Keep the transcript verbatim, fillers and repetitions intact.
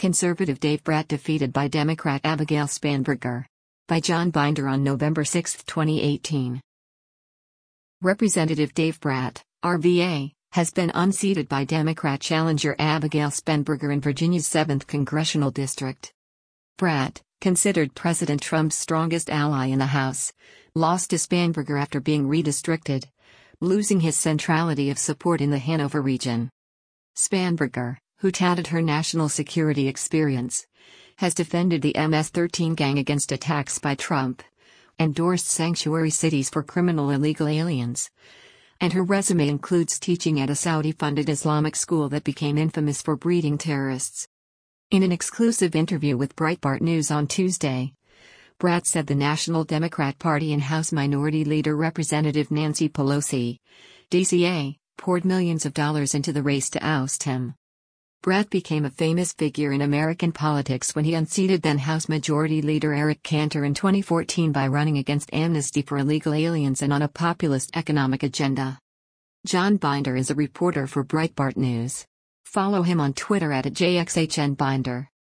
Conservative Dave Brat defeated by Democrat Abigail Spanberger. By John Binder on November sixth, twenty eighteen. Representative Dave Brat, R V A, has been unseated by Democrat challenger Abigail Spanberger in Virginia's seventh Congressional District. Brat, considered President Trump's strongest ally in the House, lost to Spanberger after being redistricted, losing his centrality of support in the Hanover region. Spanberger, who touted her national security experience, has defended the M S thirteen gang against attacks by Trump, endorsed sanctuary cities for criminal illegal aliens, and her resume includes teaching at a Saudi-funded Islamic school that became infamous for breeding terrorists. In an exclusive interview with Breitbart News on Tuesday, Brat said the National Democrat Party and House Minority Leader Representative Nancy Pelosi, D C A, poured millions of dollars into the race to oust him. Brat became a famous figure in American politics when he unseated then House Majority Leader Eric Cantor in twenty fourteen by running against amnesty for illegal aliens and on a populist economic agenda. John Binder is a reporter for Breitbart News. Follow him on Twitter at J X H N Binder.